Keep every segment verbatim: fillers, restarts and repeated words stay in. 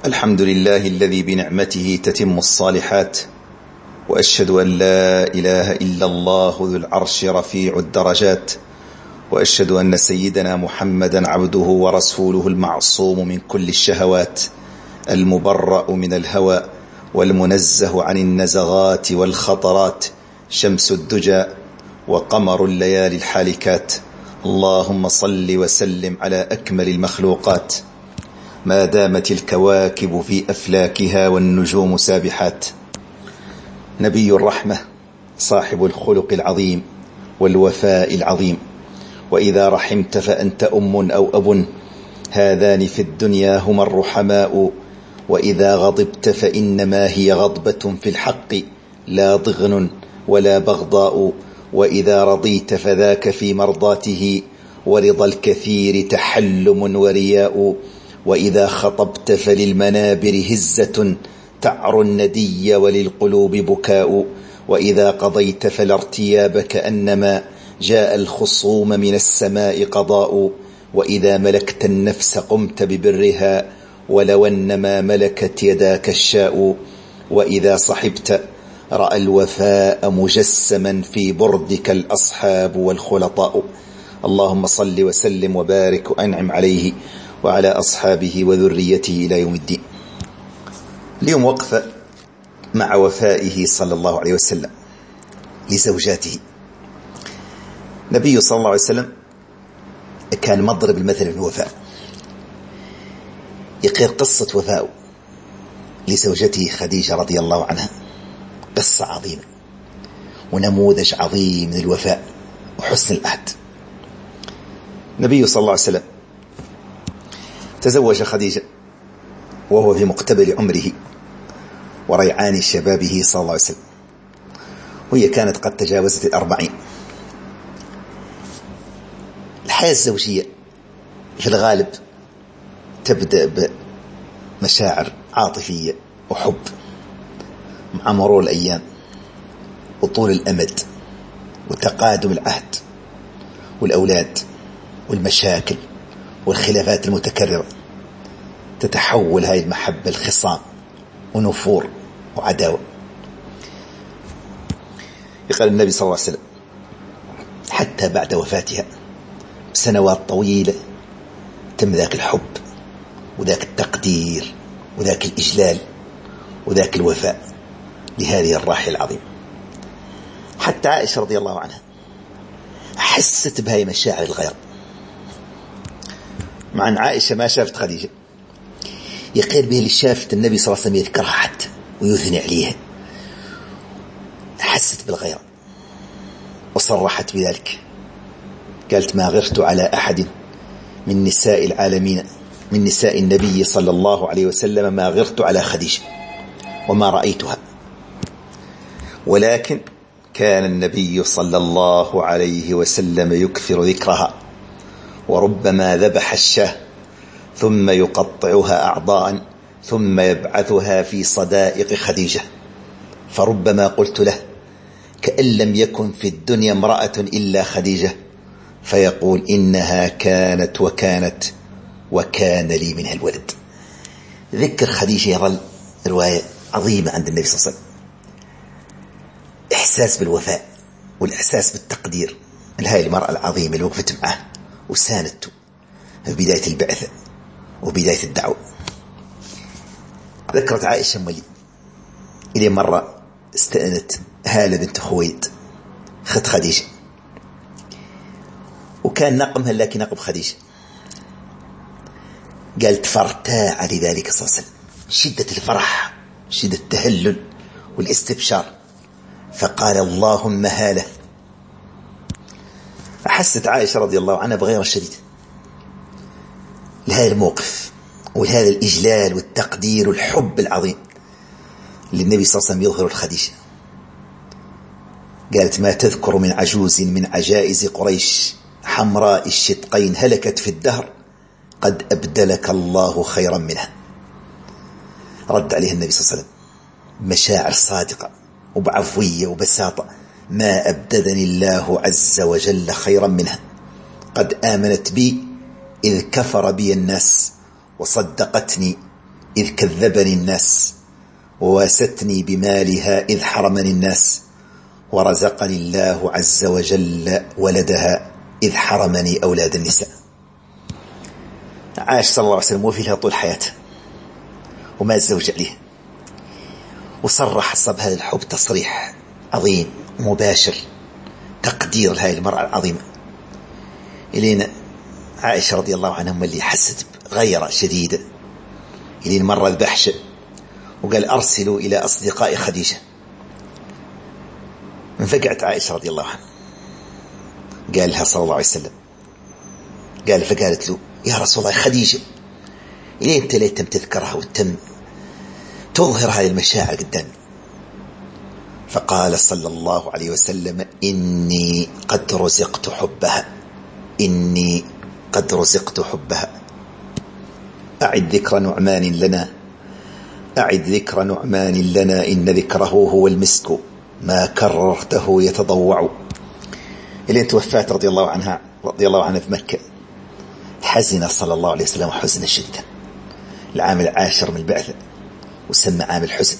الحمد لله الذي بنعمته تتم الصالحات، وأشهد أن لا إله إلا الله ذو العرش رفيع الدرجات، وأشهد أن سيدنا محمدا عبده ورسوله المعصوم من كل الشهوات، المبرأ من الهوى والمنزه عن النزغات والخطرات، شمس الدجى وقمر الليالي الحالكات. اللهم صل وسلم على أكمل المخلوقات ما دامت الكواكب في أفلاكها والنجوم سابحات. نبي الرحمة، صاحب الخلق العظيم والوفاء العظيم، وإذا رحمت فأنت أم أو أب، هذان في الدنيا هما الرحماء، وإذا غضبت فإنما هي غضبة في الحق، لا ضغن ولا بغضاء، وإذا رضيت فذاك في مرضاته، ورضا الكثير تحلم ورياء، وإذا خطبت فللمنابر هزة تعر الندي وللقلوب بكاء، وإذا قضيت فلا ارتياب كأنما جاء الخصوم من السماء قضاء، وإذا ملكت النفس قمت ببرها ولو أنما ملكت يداك الشاء، وإذا صحبت رأى الوفاء مجسما في بردك الأصحاب والخلطاء. اللهم صل وسلم وبارك وأنعم عليه وعلى أصحابه وذريته إلى يوم الدين. اليوم وقفة مع وفائه صلى الله عليه وسلم لزوجاته. نبي صلى الله عليه وسلم كان مضرب المثل في الوفاء، يقير قصة وفاء لزوجته خديجة رضي الله عنها، قصة عظيمة ونموذج عظيم من الوفاء وحسن العهد. النبي صلى الله عليه وسلم تزوج خديجة وهو في مقتبل عمره وريعان شبابه صلى الله عليه وسلم، وهي كانت قد تجاوزت الأربعين. الحياة الزوجية في الغالب تبدأ بمشاعر عاطفية وحب، مع مرور الأيام وطول الأمد وتقادم العهد والأولاد والمشاكل والخلافات المتكررة، تتحول هذه المحبة الخصام ونفور وعداوة. يقال النبي صلى الله عليه وسلم حتى بعد وفاتها سنوات طويلة تم ذاك الحب وذاك التقدير وذاك الإجلال وذاك الوفاء لهذه الراحلة العظيمة. حتى عائشة رضي الله عنها حست بهاي مشاعر الغير، مع أن عائشة ما شافت خديجة، يقيل به اللي شافت النبي صلى الله عليه وسلم يذكرها حتى ويثني عليها، حست بالغير وصرحت بذلك، قالت: ما غرت على أحد من نساء العالمين من نساء النبي صلى الله عليه وسلم ما غرت على خديجة وما رأيتها، ولكن كان النبي صلى الله عليه وسلم يكثر ذكرها، وربما ذبح الشاه ثم يقطعها أعضاء ثم يبعثها في صدائق خديجة، فربما قلت له: كأن لم يكن في الدنيا امرأة إلا خديجة، فيقول: إنها كانت وكانت وكان لي منها الولد. ذكر خديجة يظل رواية عظيمة عند النبي صلى الله عليه وسلم، إحساس بالوفاء والإحساس بالتقدير لهذه المرأة العظيمة اللي وقفت معه وساندته في بداية البعثة وبداية الدعوة. ذكرت عائشة ملي إلى مرة استأنت هالة بنت خويلد خت خديجة، وكان نقمها لكن نقب خديجة، قالت: فارتاع لذلك صلى الله عليه وسلم، شدة الفرح شدة التهلل والاستبشار، فقال: اللهم هالة. أحست عائشة رضي الله عنها بغير الشديد لهذا الموقف ولهذا الإجلال والتقدير والحب العظيم للنبي صلى الله عليه وسلم يظهر الخديجة. قالت: ما تذكر من عجوز من عجائز قريش حمراء الشدقين هلكت في الدهر قد أبدلك الله خيرا منها. رد عليه النبي صلى الله عليه وسلم مشاعر صادقة وبعفوية وبساطة: ما أبددني الله عز وجل خيرا منها، قد آمنت بي إذ كفر بي الناس، وصدقتني إذ كذبني الناس، وواستني بمالها إذ حرمني الناس، ورزقني الله عز وجل ولدها إذ حرمني أولاد النساء. عاش صلى الله عليه وسلم وفي لها طول حياته وما الزوج عليه، وصرح صب هذا الحب تصريح عظيم مباشر تقدير لهذه المرأة العظيمة. إلينا عائشة رضي الله عنها اللي حست بغيرة شديدة، إلين مرة البحشة وقال أرسلوا إلى أصدقاء خديجة. انفقعت عائشة رضي الله عنها، قال لها صلى الله عليه وسلم، قال فقالت له يا رسول الله خديجة إلين أنت ليتم تذكرها وتم تظهر هذه المشاعر قدامي. فقال صلى الله عليه وسلم إني قد رزقت حبها، إني قد رزقت حبها. أعد ذكر نعمان لنا، أعد ذكر نعمان لنا، إن ذكره هو المسك ما كررته يتضوع. إلين توفات رضي الله عنها رضي الله عنها في مكة، حزن صلى الله عليه وسلم حزنا شديدا، العام العاشر من البعثة وسمى عام الحزن.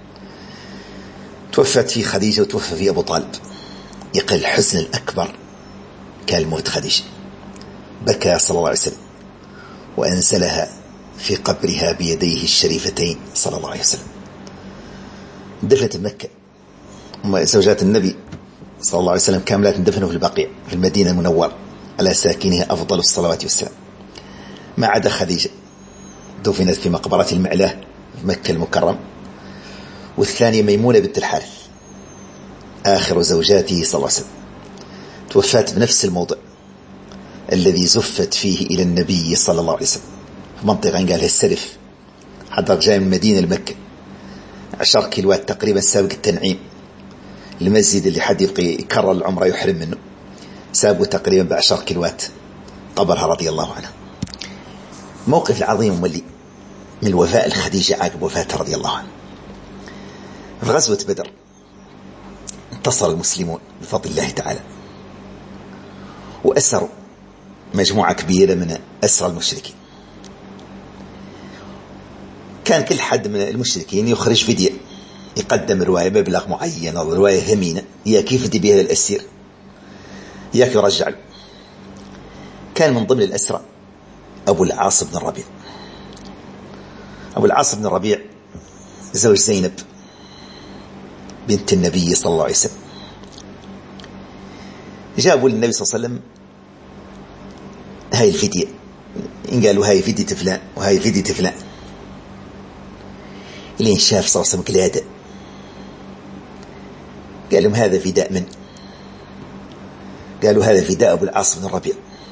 توفت فيه خديجة وتوفى فيه أبو طالب. يقل الحزن الأكبر كان موت خديجة، بكى صلى الله عليه وسلم وأنزلها في قبرها بيديه الشريفتين صلى الله عليه وسلم. دفنت بمكة، زوجات النبي صلى الله عليه وسلم كاملات دفنوا في البقيع في المدينة المنورة على ساكنها أفضل الصلوات والسلام، ما عدا خديجة دفنت في مقبرة المعلاه في مكة المكرم، والثانية ميمونة بنت الحارث آخر زوجاته صلى الله عليه وسلم، توفات بنفس الموضع الذي زفت فيه إلى النبي صلى الله عليه وسلم، في منطقة قالها السلف، حضر جاي من المدينة لمكة عشر كيلوات تقريبا سابق التنعيم، المسجد اللي حد يبقى يكرر العمرة يحرم منه سابقه تقريبا بعشر كيلوات قبرها رضي الله عنها. موقف العظيم ملي من الوفاء الخديجة عقب وفاتها رضي الله عنها. في غزوة بدر انتصر المسلمون بفضل الله تعالى، وأسروا مجموعة كبيرة من أسرى المشركين. كان كل حد من المشركين يخرج فدية، يقدم رواية مبلغ معين أو رواية ثمينة، يا كيف يفدي بها للأسير ياك يرجع له. كان من ضمن الأسرى أبو العاص بن الربيع. أبو العاص بن الربيع زوج زينب بنت النبي صلى الله عليه وسلم. جابوا للنبي صلى الله عليه وسلم هاي الفدية، إن قالوا هاي فدية فلان وهاي فدية فلان. لين شاف صلى الله عليه وسلم قلادة، قال لهم هذا فداء من؟ قالوا هذا فداء أبو العاص بن الربيع.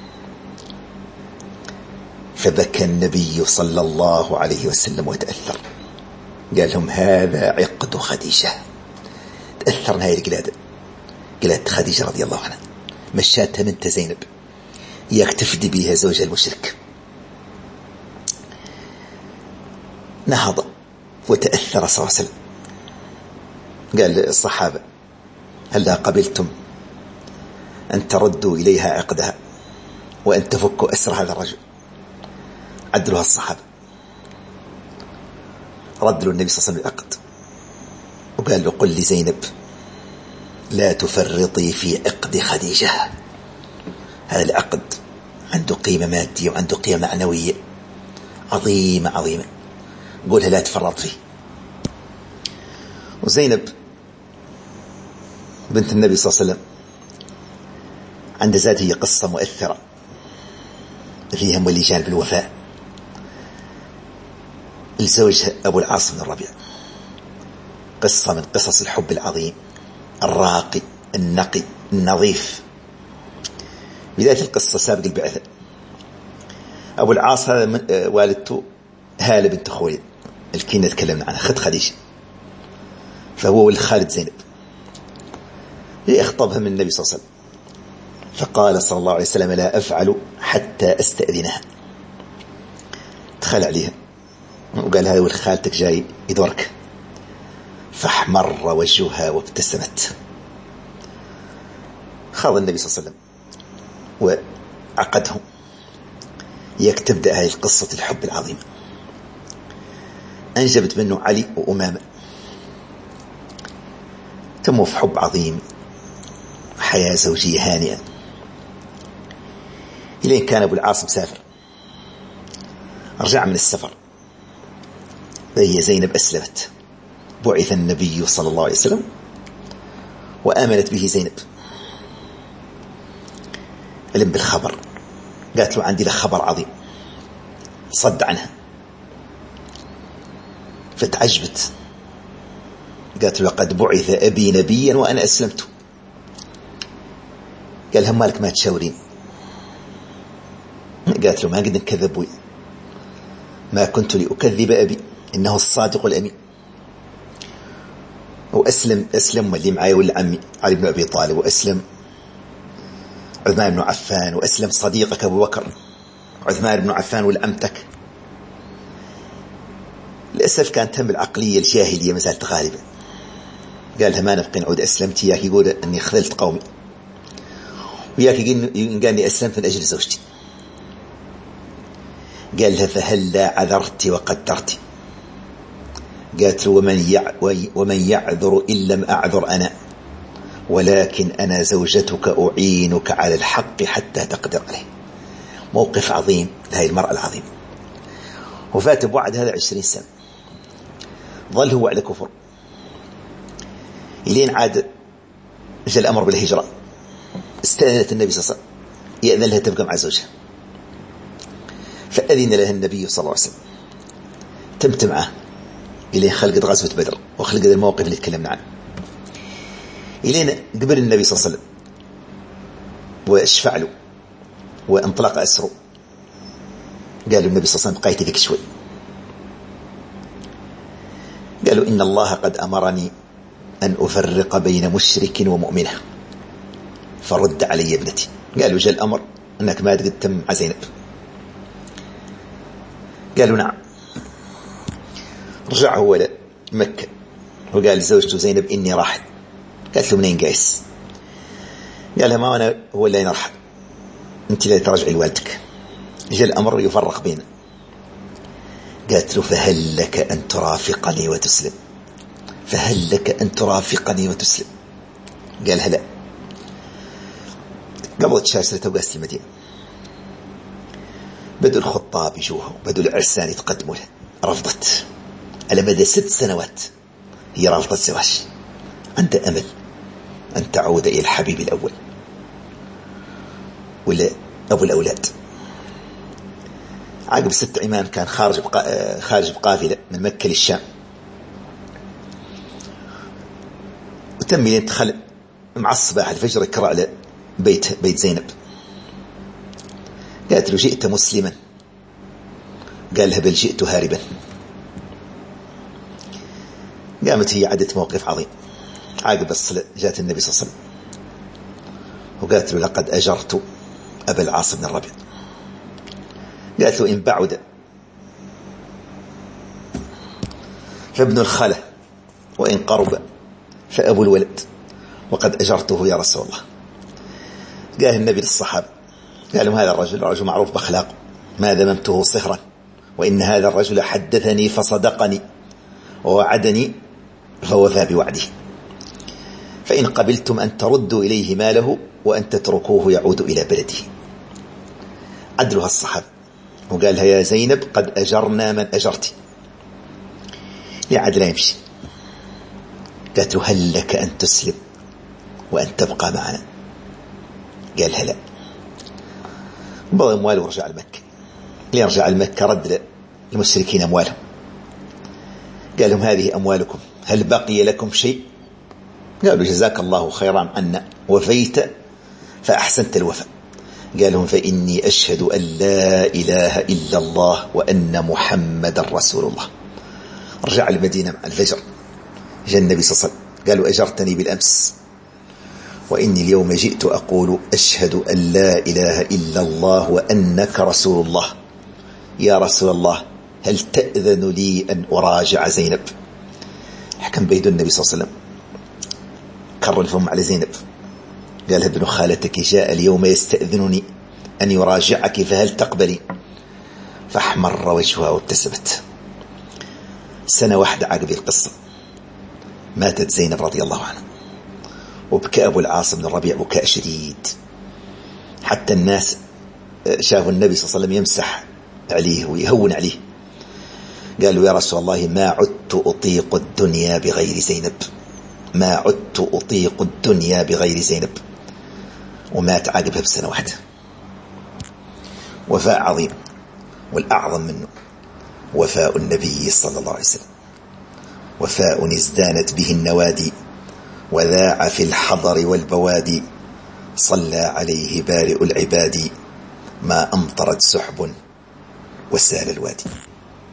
فبكى النبي صلى الله عليه وسلم وتأثر، قال لهم هذا عقد خديجة. تأثر هاي القلادة، قلادة خديجة رضي الله عنها، مشاتها بنت زينب ياك تفدي بها زوجها المشرك. نهض وتأثر صلى الله عليه وسلم، قال للصحابة هل قبلتم أن تردوا إليها عقدها وأن تفكوا أسر هذا الرجل؟ عدلوها الصحابة، ردوا النبي صلى الله عليه وسلم العقد وقال له قل لزينب لا تفرطي في عقد خديجة، هذا العقد عنده قيمة مادية وعنده قيمة معنوية عظيمة عظيمة، قولها لا تفرط فيه. وزينب بنت النبي صلى الله عليه وسلم عند ذات هي قصة مؤثرة فيها مولي جانب الوفاء. الزوج أبو العاص بن الربيع، قصة من قصص الحب العظيم الراقي النقي النظيف. بداية القصة سابق البعثة، أبو العاص هذا والدته هالة بنت خويلد الكينة تكلمنا عنها، خد خديجة، فهو ولد خالد زينب. يخطبها من النبي صلى الله عليه وسلم، فقال صلى الله عليه وسلم لا أفعل حتى أستأذنها. دخل عليها وقال هذا ولد خالتك جاي يدورك، فاحمر وجهها وابتسمت. خاض النبي صلى الله عليه وسلم وعقدهم، يك تبدأ هذه القصة الحب العظيمة. أنجبت منه علي وأمامة، تموا في حب عظيم، حياة زوجية هانئة. إلين كان أبو العاص مسافر، رجع من السفر، وهي زينب أسلمت. بعث النبي صلى الله عليه وسلم وآمنت به زينب. علم بالخبر، قالت له عندي له خبر عظيم، صد عنها. فتعجبت، قالت له لقد بعث أبي نبيا وأنا أسلمت. قال هم مالك ما تشاورين؟ قالت له ما قد نكذب وي، ما كنت لأكذب أبي، إنه الصادق الأمين. وأسلم أسلم واللي معي ولا عمي علي بن أبي طالب، وأسلم عثمان بن عفان، وأسلم صديقك أبو بكر عثمان بن عفان والأمتك. للأسف كانت هم العقلية الجاهلية ما زالت غالبة. قالها ما نبقى نعود أسلمت، ياك يقول أني خذلت قومي، وياك قال أني أسلمت من أجل زوجتي. قالها فهلا عذرت وقدرت. قالت له ومن, ومن يعذر إن لم أعذر أنا، ولكن أنا زوجتك أعينك على الحق حتى تقدر عليه. موقف عظيم لهذه المرأة العظيمة. وفات بعد هذا عشرين سنة، ظل هو على كفر، إلين عاد جاء الأمر بالهجرة. استأذنت النبي صلى الله عليه وسلم يأذن لها تبقى مع زوجها، فأذن لها النبي صلى الله عليه وسلم، تمت معه إلين خلقت غزوة بدر وخلقت الموقف اللي تكلمنا عنه. إلين قبل النبي صلى الله عليه وسلم واشفع له وانطلق أسره. قالوا النبي صلى الله عليه وسلم بقيت ذيك شوي. قالوا إن الله قد أمرني أن أفرق بين مشرك ومؤمنة، فرد علي ابنتي. قالوا جاء الأمر أنك ما تقدم مع زينب. قالوا نعم. رجع هو لمكة وقال لزوجته زينب إني راحل. قالت له منين قايس؟ قالها ما أنا هو اللي نرحل، أنت لا ترجعي لوالدك. جاء الأمر يفرق بينا. قالت له فهل لك أن ترافقني وتسلم؟ فهل لك أن ترافقني وتسلم؟ قالها لا. قبضت شاشرته وقاست المدينة. بدوا الخطاب يجوها، بدوا العرسان يتقدموا له. رفضت. على مدى ست سنوات هي رافضة الزواج، عندها أمل أن تعود إلى الحبيب الأول ولا أبو الأولاد. عقب ست أيام كان خارج بقا... خارج بقافلة من مكة للشام، وتم يدخل مع الصباح الفجر يقرأ له بيت بيت زينب. قالت له جئت مسلما؟ قال لها بل جئت هاربا. قامت هي عدت موقف عظيم. عقب الصلاة جاءت النبي صلى الله عليه وسلم وقالت له لقد أجرت أبا العاص بن الربيع. قالت له إن بعد فابن الخالة، وإن قرب فأبو الولد، وقد أجرته يا رسول الله. قال النبي للصحابة، قال لهم هذا الرجل رجل معروف بأخلاقه، ما ذممته صهرا، وإن هذا الرجل حدثني فصدقني ووعدني فوفى بوعده، فإن قبلتم أن تردوا إليه ماله وأن تتركوه يعود إلى بلده. عدلها الصحابة وقالها يا زينب قد أجرنا من أجرت. لعد لا يمشي. قالت له هل لك أن تسلم وأن تبقى معنا؟ قالها لا. بعض أمواله ورجع لمكة. ليرجع لمكة رد المشركين أموالهم. قال لهم هذه أموالكم، هل بقي لكم شيء؟ قالوا جزاك الله خيرا عنا، وفيت فأحسنت الوفاء. قال لهم فإني أشهد أن لا إله إلا الله وأن محمد رسول الله. رجع المدينة مع الفجر. جاء النبي صلى الله عليه وسلم قالوا أجرتني بالأمس، وإني اليوم جئت أقول أشهد أن لا إله إلا الله وأنك رسول الله. يا رسول الله هل تأذن لي أن أراجع زينب؟ حكم بيد النبي صلى الله عليه وسلم، كرر الفم على زينب. قال ابن خالتك جاء اليوم يستأذنني أن يراجعك فهل تقبلي؟ فاحمر وجهها وابتسمت. سنة واحدة عقب القصة ماتت زينب رضي الله عنها، وبكى أبو العاص بن الربيع بكاء شديد، حتى الناس شافوا النبي صلى الله عليه وسلم يمسح عليه ويهون عليه، قالوا يا رسول الله ما عدت أطيق الدنيا بغير زينب، ما عدت أطيق الدنيا بغير زينب. ومات عقبها بسنة واحدة. وفاء عظيم، والأعظم منه وفاء النبي صلى الله عليه وسلم، وفاء ازدانت به النوادي وذاع في الحضر والبوادي، صلى عليه بارئ العباد ما أمطرت سحب وسال الوادي.